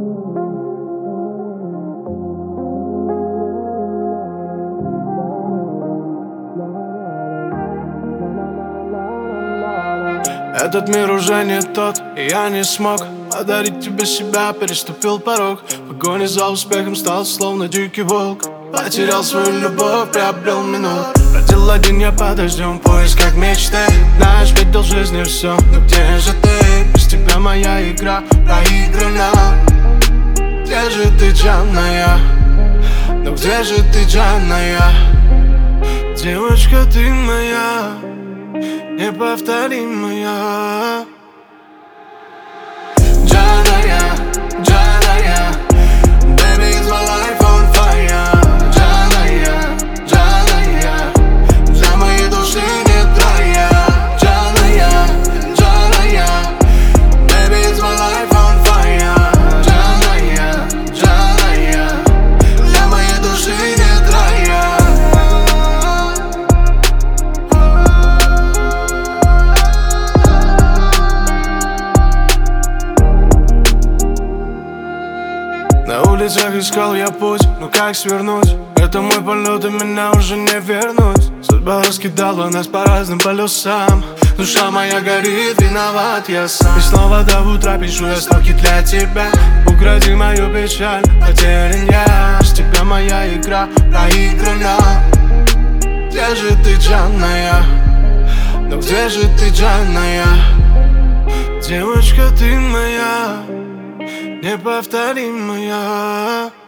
Этот мир уже не тот, и я не смог подарить тебе себя, переступил порог. В погоне за успехом стал словно дикий волк. Потерял свою любовь, приобрел минут. Бродил один я под дождем, в поисках мечты. Знаешь, видел в жизни все, но где же ты? Без тебя моя игра проиграна. Где же ты, Джанная? Ну где же ты, Джанная? Девочка, ты моя, неповторимая. Джанная, Джанная, baby is my life on fire. Джанная, Джанная, для моей души нет рая. Джанная, Джанная, baby is my life on fire. Джанная, Джанная, для моей души нет рая. На улицах искал я путь, но как свернуть? Это мой полет, и меня уже не вернуть. Судьба раскидала нас по разным полюсам. Душа моя горит, виноват я сам. И снова до утра пишу я строки для тебя. Укради мою печаль, потерян я. С тебя моя игра проиграна. Где же ты, Джанная? Ну где же ты, Джанная? Девочка, ты моя, неповторимая.